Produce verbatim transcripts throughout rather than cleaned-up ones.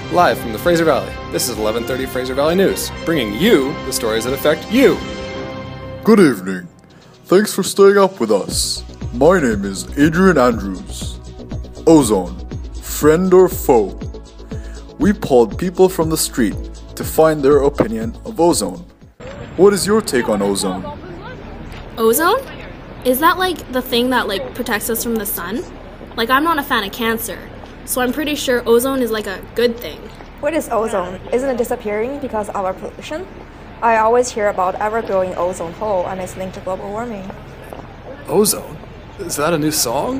Live from the Fraser Valley, this is eleven thirty Fraser Valley News, bringing you the stories that affect you. Good evening. Thanks for staying up with us. My name is Adrian Andrews. Ozone, friend or foe? We polled people from the street to find their opinion of ozone. What is your take on ozone? Ozone? Is that like the thing that like protects us from the sun? Like, I'm not a fan of cancer, so I'm pretty sure ozone is like a good thing. What is ozone? Isn't it disappearing because of our pollution? I always hear about ever-growing ozone hole and it's linked to global warming. Ozone? Is that a new song?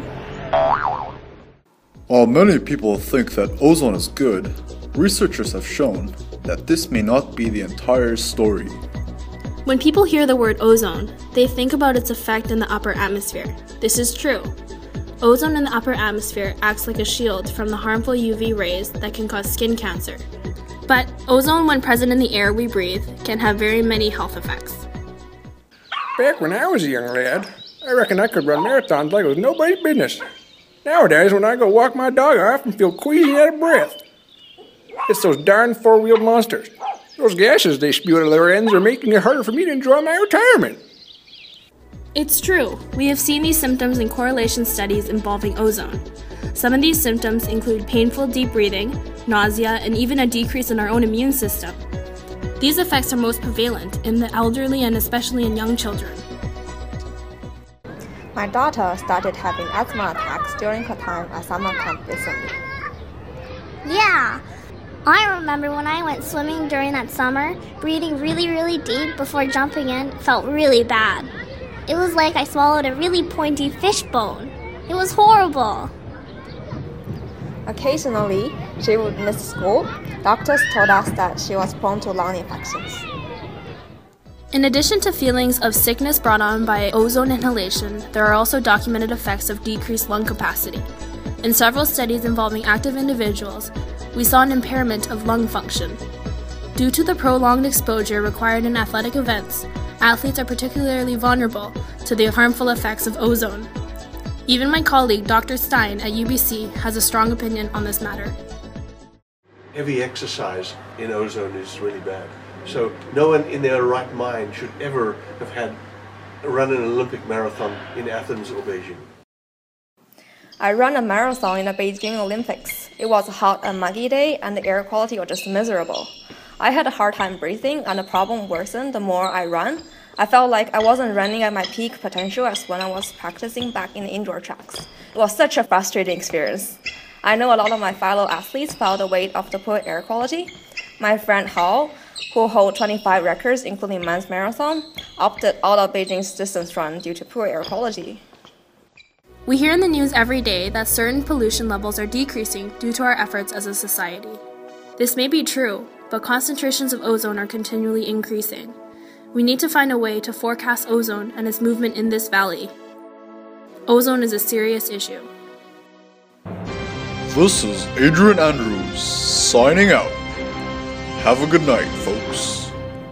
While many people think that ozone is good, researchers have shown that this may not be the entire story. When people hear the word ozone, they think about its effect in the upper atmosphere. This is true. Ozone in the upper atmosphere acts like a shield from the harmful U V rays that can cause skin cancer. But ozone, when present in the air we breathe, can have very many health effects. Back when I was a young lad, I reckon I could run marathons like it was nobody's business. Nowadays, when I go walk my dog, I often feel queasy and out of breath. It's those darn four-wheeled monsters. Those gases they spew out of their ends are making it harder for me to enjoy my retirement. It's true. We have seen these symptoms in correlation studies involving ozone. Some of these symptoms include painful deep breathing, nausea, and even a decrease in our own immune system. These effects are most prevalent in the elderly and especially in young children. My daughter started having asthma attacks during her time at summer camp recently. Yeah, I remember when I went swimming during that summer, breathing really, really deep before jumping in felt really bad. It was like I swallowed a really pointy fish bone. It was horrible. Occasionally, she would miss school. Doctors told us that she was prone to lung infections. In addition to feelings of sickness brought on by ozone inhalation, there are also documented effects of decreased lung capacity. In several studies involving active individuals, we saw an impairment of lung function. Due to the prolonged exposure required in athletic events, athletes are particularly vulnerable to the harmful effects of ozone. Even my colleague, Doctor Stein at U B C, has a strong opinion on this matter. Heavy exercise in ozone is really bad. So no one in their right mind should ever have had run an Olympic marathon in Athens or Beijing. I ran a marathon in the Beijing Olympics. It was a hot and muggy day and the air quality was just miserable. I had a hard time breathing and the problem worsened the more I ran. I felt like I wasn't running at my peak potential as when I was practicing back in the indoor tracks. It was such a frustrating experience. I know a lot of my fellow athletes felt the weight of the poor air quality. My friend Hao, who holds twenty-five records including men's marathon, opted out of Beijing's distance run due to poor air quality. We hear in the news every day that certain pollution levels are decreasing due to our efforts as a society. This may be true, but concentrations of ozone are continually increasing. We need to find a way to forecast ozone and its movement in this valley. Ozone is a serious issue. This is Adrian Andrews signing out. Have a good night, folks.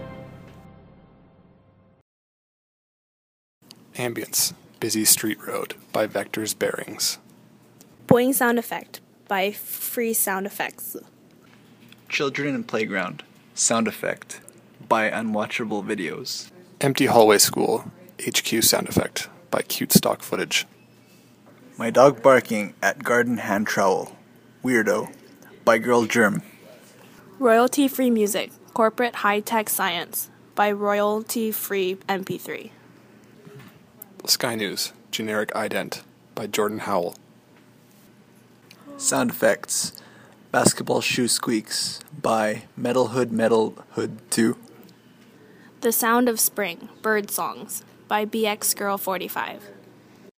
Ambience, Busy Street Road by Vectors Bearings. Boing sound effect by Free Sound Effects. Children in Playground, sound effect by Unwatchable Videos. Empty Hallway School, H Q sound effect by Cute Stock Footage. My Dog Barking at Garden Hand Trowel, Weirdo by Girl Germ. Royalty-free music, corporate high-tech science by Royalty-free M P three. Sky News, Generic Ident by Jordan Howell. Sound effects, Basketball Shoe Squeaks by Metal Hood Metal Hood two. The Sound of Spring, Bird Songs by B X Girl forty-five.